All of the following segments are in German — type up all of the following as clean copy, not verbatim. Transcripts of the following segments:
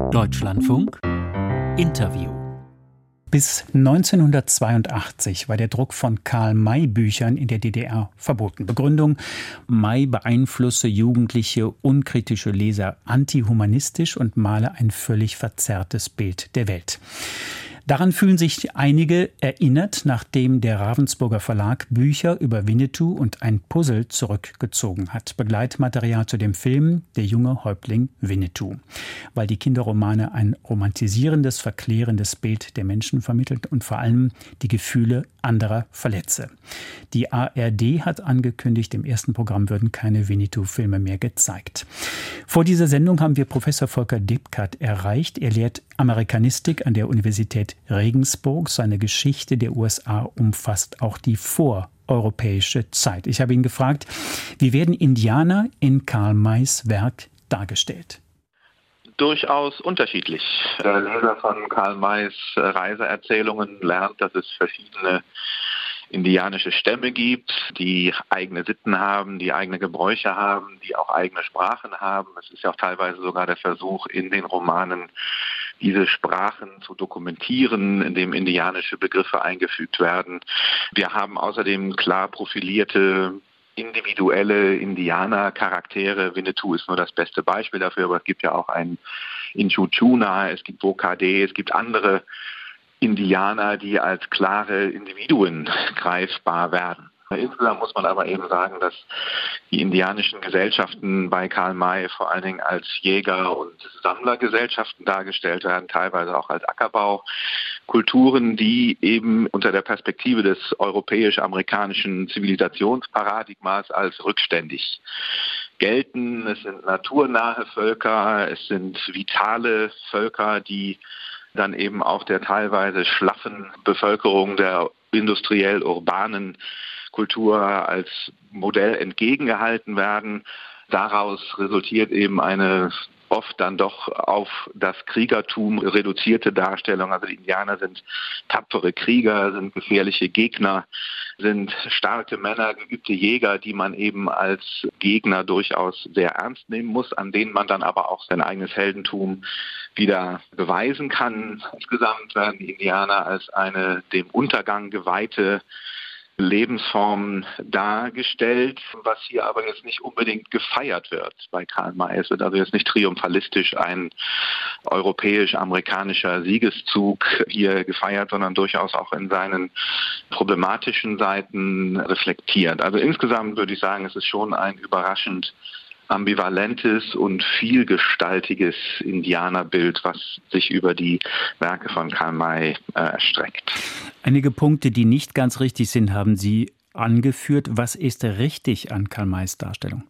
Deutschlandfunk Interview. Bis 1982 war der Druck von Karl-May-Büchern in der DDR verboten. Begründung: May beeinflusse jugendliche, unkritische Leser antihumanistisch und male ein völlig verzerrtes Bild der Welt. Daran fühlen sich einige erinnert, nachdem der Ravensburger Verlag Bücher über Winnetou und ein Puzzle zurückgezogen hat. Begleitmaterial zu dem Film Der junge Häuptling Winnetou. Weil die Kinderromane ein romantisierendes, verklärendes Bild der Menschen vermittelt und vor allem die Gefühle anderer verletze. Die ARD hat angekündigt, im ersten Programm würden keine Winnetou-Filme mehr gezeigt. Vor dieser Sendung haben wir Professor Volker Debkat erreicht. Er lehrt Amerikanistik an der Universität Regensburg. Seine Geschichte der USA umfasst auch die voreuropäische Zeit. Ich habe ihn gefragt, wie werden Indianer in Karl Mays Werk dargestellt? Durchaus unterschiedlich. Der Leser von Karl Mays Reiseerzählungen lernt, dass es verschiedene indianische Stämme gibt, die eigene Sitten haben, die eigene Gebräuche haben, die auch eigene Sprachen haben. Es ist ja auch teilweise sogar der Versuch in den Romanen, diese Sprachen zu dokumentieren, indem indianische Begriffe eingefügt werden. Wir haben außerdem klar profilierte individuelle Indianer-Charaktere. Winnetou ist nur das beste Beispiel dafür, aber es gibt ja auch einen Inchu Tschuna, es gibt Bokade, es gibt andere Indianer, die als klare Individuen greifbar werden. Insgesamt muss man aber eben sagen, dass die indianischen Gesellschaften bei Karl May vor allen Dingen als Jäger- und Sammlergesellschaften dargestellt werden, teilweise auch als Ackerbaukulturen, die eben unter der Perspektive des europäisch-amerikanischen Zivilisationsparadigmas als rückständig gelten. Es sind naturnahe Völker, es sind vitale Völker, die dann eben auch der teilweise schlaffen Bevölkerung der industriell-urbanen Kultur als Modell entgegengehalten werden. Daraus resultiert eben eine oft dann doch auf das Kriegertum reduzierte Darstellung. Also die Indianer sind tapfere Krieger, sind gefährliche Gegner, sind starke Männer, geübte Jäger, die man eben als Gegner durchaus sehr ernst nehmen muss, an denen man dann aber auch sein eigenes Heldentum wieder beweisen kann. Insgesamt werden die Indianer als eine dem Untergang geweihte Lebensformen dargestellt, was hier aber jetzt nicht unbedingt gefeiert wird bei Karl May. Es wird also jetzt nicht triumphalistisch ein europäisch-amerikanischer Siegeszug hier gefeiert, sondern durchaus auch in seinen problematischen Seiten reflektiert. Also insgesamt würde ich sagen, es ist schon ein überraschend ambivalentes und vielgestaltiges Indianerbild, was sich über die Werke von Karl May erstreckt. Einige Punkte, die nicht ganz richtig sind, haben Sie angeführt. Was ist richtig an Karl Mays Darstellung?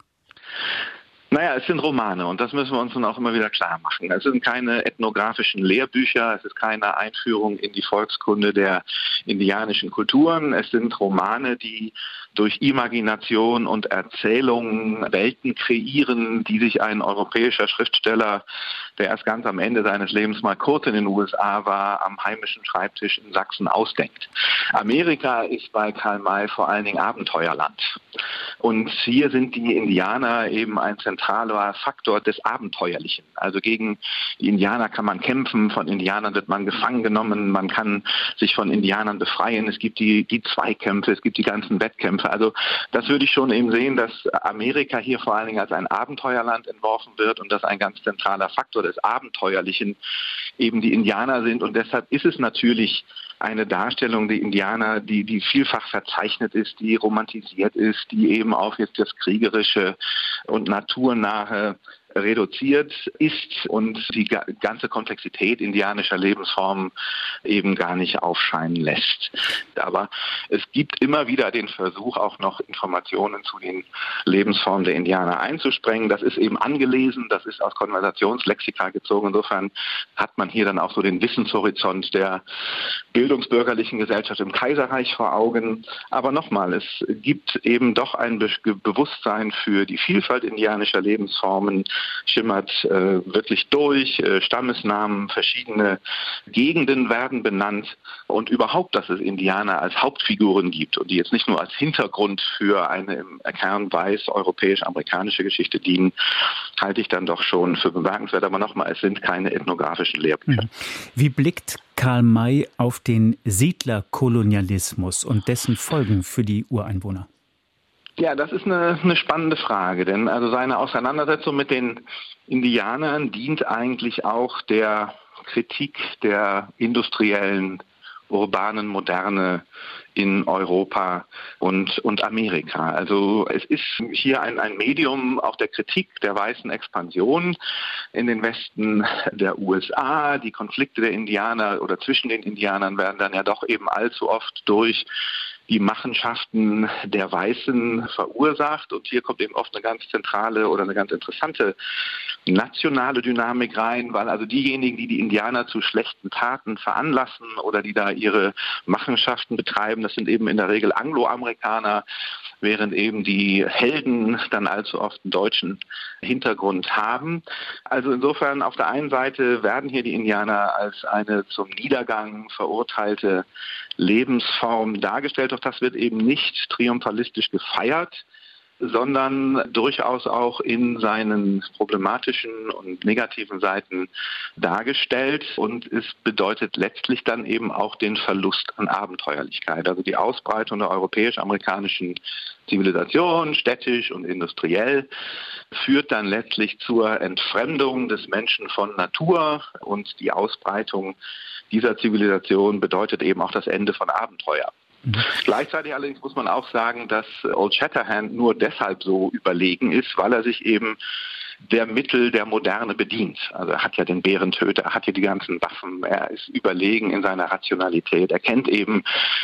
Naja, es sind Romane und das müssen wir uns nun auch immer wieder klar machen. Es sind keine ethnografischen Lehrbücher, es ist keine Einführung in die Volkskunde der indianischen Kulturen. Es sind Romane, die durch Imagination und Erzählungen Welten kreieren, die sich ein europäischer Schriftsteller, der erst ganz am Ende seines Lebens mal kurz in den USA war, am heimischen Schreibtisch in Sachsen ausdenkt. Amerika ist bei Karl May vor allen Dingen Abenteuerland. Und hier sind die Indianer eben ein zentraler Faktor des Abenteuerlichen. Also gegen die Indianer kann man kämpfen, von Indianern wird man gefangen genommen, man kann sich von Indianern befreien. Es gibt die Zweikämpfe, es gibt die ganzen Wettkämpfe. Also das würde ich schon eben sehen, dass Amerika hier vor allen Dingen als ein Abenteuerland entworfen wird und dass ein ganz zentraler Faktor des Abenteuerlichen eben die Indianer sind. Und deshalb ist es natürlich eine Darstellung der Indianer, die vielfach verzeichnet ist, die romantisiert ist, die eben auf jetzt das Kriegerische und Naturnahe reduziert ist und die ganze Komplexität indianischer Lebensformen eben gar nicht aufscheinen lässt. Aber es gibt immer wieder den Versuch, auch noch Informationen zu den Lebensformen der Indianer einzusprengen. Das ist eben angelesen, das ist aus Konversationslexika gezogen. Insofern hat man hier dann auch so den Wissenshorizont der bildungsbürgerlichen Gesellschaft im Kaiserreich vor Augen. Aber nochmal, es gibt eben doch ein Bewusstsein für die Vielfalt indianischer Lebensformen, schimmert wirklich durch. Stammesnamen, verschiedene Gegenden werden benannt und überhaupt, dass es Indianer als Hauptfiguren gibt und die jetzt nicht nur als Hintergrund für eine im Kern weiß europäisch-amerikanische Geschichte dienen, halte ich dann doch schon für bemerkenswert. Aber nochmal, es sind keine ethnografischen Lehrbücher. Wie blickt Karl May auf den Siedlerkolonialismus und dessen Folgen für die Ureinwohner? Ja, das ist eine spannende Frage, denn also seine Auseinandersetzung mit den Indianern dient eigentlich auch der Kritik der industriellen, urbanen Moderne in Europa und Amerika. Also es ist hier ein Medium auch der Kritik der weißen Expansion in den Westen der USA. Die Konflikte der Indianer oder zwischen den Indianern werden dann ja doch eben allzu oft durch die Machenschaften der Weißen verursacht. Und hier kommt eben oft eine ganz zentrale oder eine ganz interessante nationale Dynamik rein, weil also diejenigen, die die Indianer zu schlechten Taten veranlassen oder die da ihre Machenschaften betreiben, das sind eben in der Regel Angloamerikaner, während eben die Helden dann allzu oft einen deutschen Hintergrund haben. Also insofern auf der einen Seite werden hier die Indianer als eine zum Niedergang verurteilte Lebensform dargestellt, doch das wird eben nicht triumphalistisch gefeiert, sondern durchaus auch in seinen problematischen und negativen Seiten dargestellt. Und es bedeutet letztlich dann eben auch den Verlust an Abenteuerlichkeit. Also die Ausbreitung der europäisch-amerikanischen Zivilisation, städtisch und industriell, führt dann letztlich zur Entfremdung des Menschen von Natur, und die Ausbreitung dieser Zivilisation bedeutet eben auch das Ende von Abenteuer. Gleichzeitig allerdings muss man auch sagen, dass Old Shatterhand nur deshalb so überlegen ist, weil er sich eben der Mittel der Moderne bedient. Also er hat ja den Bärentöter, er hat ja die ganzen Waffen, er ist überlegen in seiner Rationalität, er kennt eben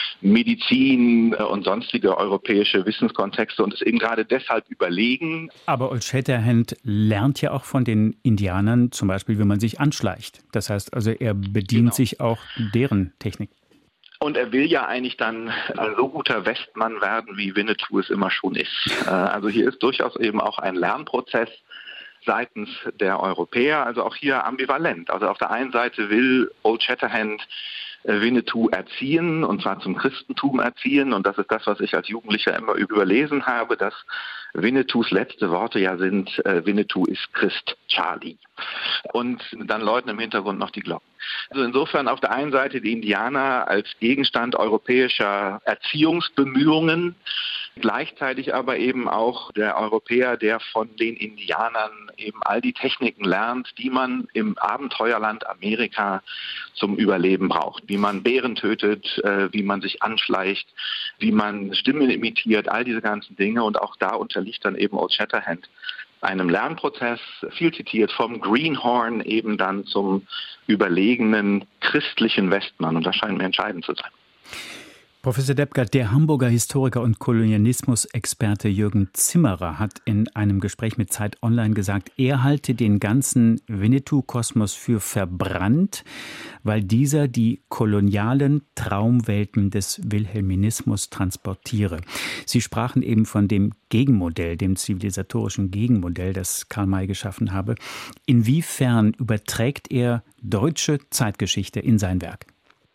Medizin und sonstige europäische Wissenskontexte und ist eben gerade deshalb überlegen. Aber Old Shatterhand lernt ja auch von den Indianern, zum Beispiel, wie man sich anschleicht. Das heißt also, er bedient sich auch deren Technik. Und er will ja eigentlich dann ein so guter Westmann werden, wie Winnetou es immer schon ist. Also hier ist durchaus eben auch ein Lernprozess seitens der Europäer, also auch hier ambivalent. Also auf der einen Seite will Old Shatterhand Winnetou erziehen, und zwar zum Christentum erziehen. Und das ist das, was ich als Jugendlicher immer überlesen habe, dass Winnetous letzte Worte ja sind, Winnetou ist Christ Charlie. Und dann läuten im Hintergrund noch die Glocken. Also insofern auf der einen Seite die Indianer als Gegenstand europäischer Erziehungsbemühungen, gleichzeitig aber eben auch der Europäer, der von den Indianern eben all die Techniken lernt, die man im Abenteuerland Amerika zum Überleben braucht. Wie man Bären tötet, wie man sich anschleicht, wie man Stimmen imitiert, all diese ganzen Dinge. Und auch da unterliegt dann eben Old Shatterhand einem Lernprozess, viel zitiert, vom Greenhorn eben dann zum überlegenen christlichen Westmann. Und das scheint mir entscheidend zu sein. Professor Deppgard, der Hamburger Historiker und Kolonialismusexperte Jürgen Zimmerer hat in einem Gespräch mit Zeit Online gesagt, er halte den ganzen Winnetou-Kosmos für verbrannt, weil dieser die kolonialen Traumwelten des Wilhelminismus transportiere. Sie sprachen eben von dem Gegenmodell, dem zivilisatorischen Gegenmodell, das Karl May geschaffen habe. Inwiefern überträgt er deutsche Zeitgeschichte in sein Werk?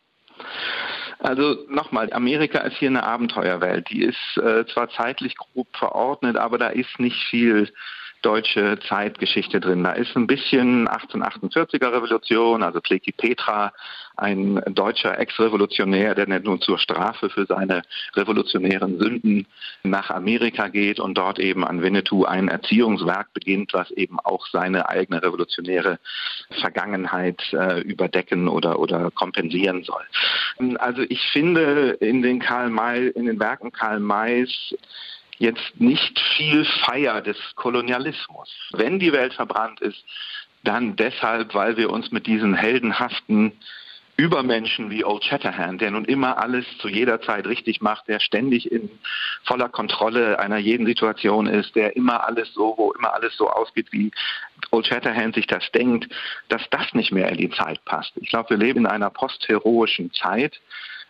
Also nochmal, Amerika ist hier eine Abenteuerwelt. Die ist zwar zeitlich grob verordnet, aber da ist nicht viel deutsche Zeitgeschichte drin. Da ist ein bisschen 1848er Revolution, also Kleki Petra, ein deutscher Ex-Revolutionär, der nicht nur zur Strafe für seine revolutionären Sünden nach Amerika geht und dort eben an Winnetou ein Erziehungswerk beginnt, was eben auch seine eigene revolutionäre Vergangenheit überdecken oder kompensieren soll. Also ich finde in den Werken Karl Mays jetzt nicht viel Feier des Kolonialismus. Wenn die Welt verbrannt ist, dann deshalb, weil wir uns mit diesen heldenhaften Übermenschen wie Old Shatterhand, der nun immer alles zu jeder Zeit richtig macht, der ständig in voller Kontrolle einer jeden Situation ist, wo immer alles so ausgeht, wie Old Shatterhand sich das denkt, dass das nicht mehr in die Zeit passt. Ich glaube, wir leben in einer postheroischen Zeit,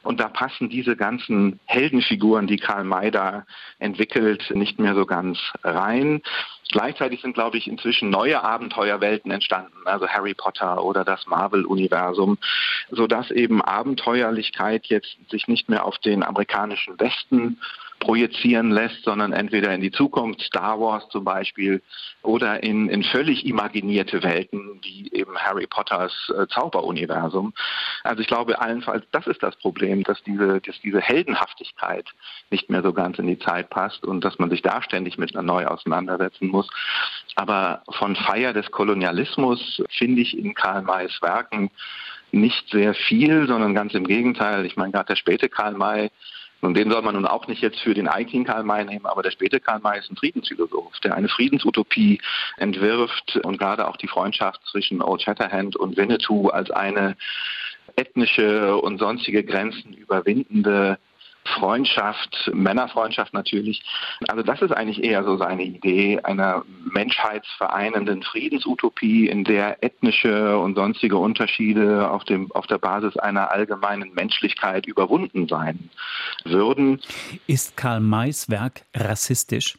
Und da passen diese ganzen Heldenfiguren, die Karl May da entwickelt, nicht mehr so ganz rein. Gleichzeitig sind, glaube ich, inzwischen neue Abenteuerwelten entstanden, also Harry Potter oder das Marvel-Universum, sodass eben Abenteuerlichkeit jetzt sich nicht mehr auf den amerikanischen Westen projizieren lässt, sondern entweder in die Zukunft, Star Wars zum Beispiel, oder in völlig imaginierte Welten, wie eben Harry Potters Zauberuniversum. Also ich glaube allenfalls, das ist das Problem, dass diese Heldenhaftigkeit nicht mehr so ganz in die Zeit passt und dass man sich da ständig mit einer neu auseinandersetzen muss. Aber von Feier des Kolonialismus finde ich in Karl Mays Werken nicht sehr viel, sondern ganz im Gegenteil. Ich meine, gerade der späte Karl May, und den soll man nun auch nicht jetzt für den eigentlichen Karl May nehmen, aber der späte Karl May ist ein Friedensphilosoph, der eine Friedensutopie entwirft und gerade auch die Freundschaft zwischen Old Shatterhand und Winnetou als eine ethnische und sonstige Grenzen überwindende Freundschaft, Männerfreundschaft natürlich. Also das ist eigentlich eher so seine Idee einer menschheitsvereinenden Friedensutopie, in der ethnische und sonstige Unterschiede auf der Basis einer allgemeinen Menschlichkeit überwunden sein würden. Ist Karl Mays Werk rassistisch?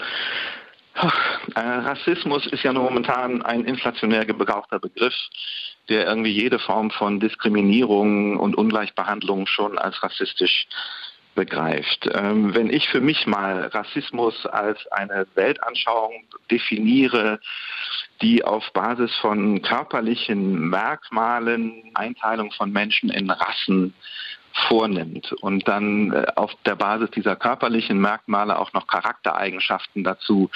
Rassismus ist ja momentan ein inflationär gebrauchter Begriff, der irgendwie jede Form von Diskriminierung und Ungleichbehandlung schon als rassistisch begreift. Wenn ich für mich mal Rassismus als eine Weltanschauung definiere, die auf Basis von körperlichen Merkmalen Einteilung von Menschen in Rassen vornimmt und dann auf der Basis dieser körperlichen Merkmale auch noch Charaktereigenschaften dazu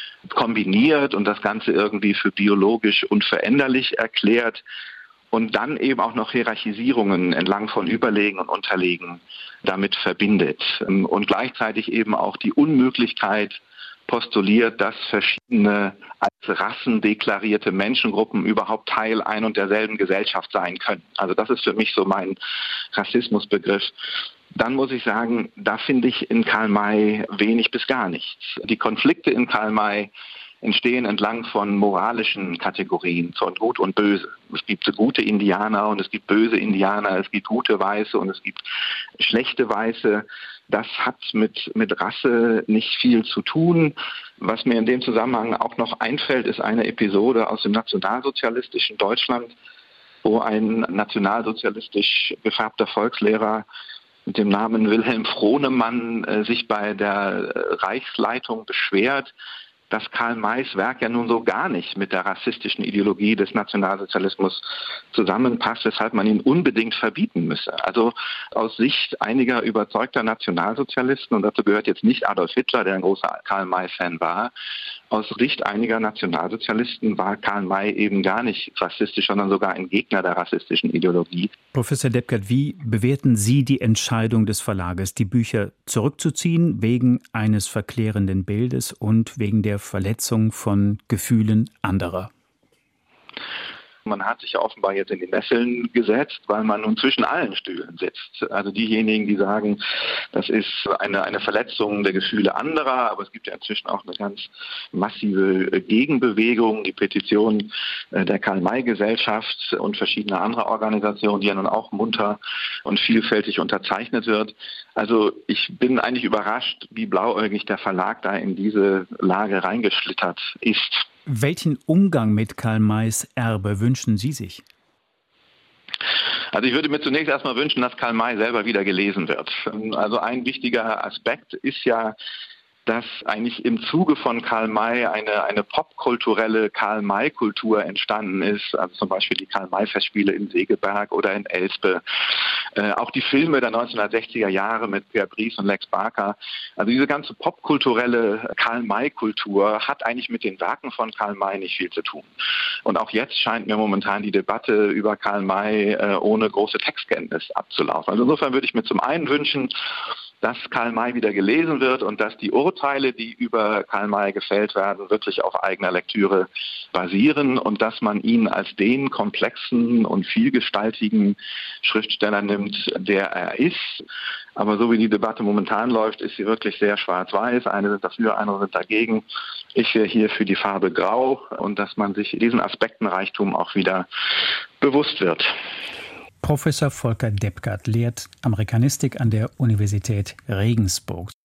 kombiniert und das Ganze irgendwie für biologisch unveränderlich erklärt und dann eben auch noch Hierarchisierungen entlang von Überlegen und Unterlegen damit verbindet und gleichzeitig eben auch die Unmöglichkeit postuliert, dass verschiedene als Rassen deklarierte Menschengruppen überhaupt Teil ein und derselben Gesellschaft sein können. Also das ist für mich so mein Rassismusbegriff. Dann muss ich sagen, da finde ich in Karl May wenig bis gar nichts. Die Konflikte in Karl May entstehen entlang von moralischen Kategorien, von Gut und Böse. Es gibt so gute Indianer und es gibt böse Indianer, es gibt gute Weiße und es gibt schlechte Weiße. Das hat mit Rasse nicht viel zu tun. Was mir in dem Zusammenhang auch noch einfällt, ist eine Episode aus dem nationalsozialistischen Deutschland, wo ein nationalsozialistisch gefärbter Volkslehrer mit dem Namen Wilhelm Frohnemann sich bei der Reichsleitung beschwert, dass Karl Mays Werk ja nun so gar nicht mit der rassistischen Ideologie des Nationalsozialismus zusammenpasst, weshalb man ihn unbedingt verbieten müsse. Also aus Sicht einiger überzeugter Nationalsozialisten, und dazu gehört jetzt nicht Adolf Hitler, der ein großer Karl May-Fan war, aus Sicht einiger Nationalsozialisten war Karl May eben gar nicht rassistisch, sondern sogar ein Gegner der rassistischen Ideologie. Professor Deppgert, wie bewerten Sie die Entscheidung des Verlages, die Bücher zurückzuziehen wegen eines verklärenden Bildes und wegen der Verletzung von Gefühlen anderer? Man hat sich ja offenbar jetzt in die Nesseln gesetzt, weil man nun zwischen allen Stühlen sitzt. Also diejenigen, die sagen, das ist eine Verletzung der Gefühle anderer, aber es gibt ja inzwischen auch eine ganz massive Gegenbewegung, die Petition der Karl-May-Gesellschaft und verschiedene andere Organisationen, die ja nun auch munter und vielfältig unterzeichnet wird. Also ich bin eigentlich überrascht, wie blauäugig der Verlag da in diese Lage reingeschlittert ist. Welchen Umgang mit Karl Mays Erbe wünschen Sie sich? Also ich würde mir zunächst erstmal wünschen, dass Karl May selber wieder gelesen wird. Also ein wichtiger Aspekt ist ja, dass eigentlich im Zuge von Karl May eine popkulturelle Karl-May-Kultur entstanden ist, also zum Beispiel die Karl-May-Festspiele in Segeberg oder in Elspe. Auch die Filme der 1960er Jahre mit Pierre Brice und Lex Barker. Also diese ganze popkulturelle Karl-May-Kultur hat eigentlich mit den Werken von Karl May nicht viel zu tun. Und auch jetzt scheint mir momentan die Debatte über Karl May ohne große Textkenntnis abzulaufen. Also insofern würde ich mir zum einen wünschen, dass Karl May wieder gelesen wird und dass die Urteile, die über Karl May gefällt werden, wirklich auf eigener Lektüre basieren und dass man ihn als den komplexen und vielgestaltigen Schriftsteller nimmt, der er ist. Aber so wie die Debatte momentan läuft, ist sie wirklich sehr schwarz-weiß. Eine sind dafür, andere sind dagegen. Ich wäre hier für die Farbe Grau und dass man sich diesen Aspektenreichtum auch wieder bewusst wird. Professor Volker Deppgart lehrt Amerikanistik an der Universität Regensburg.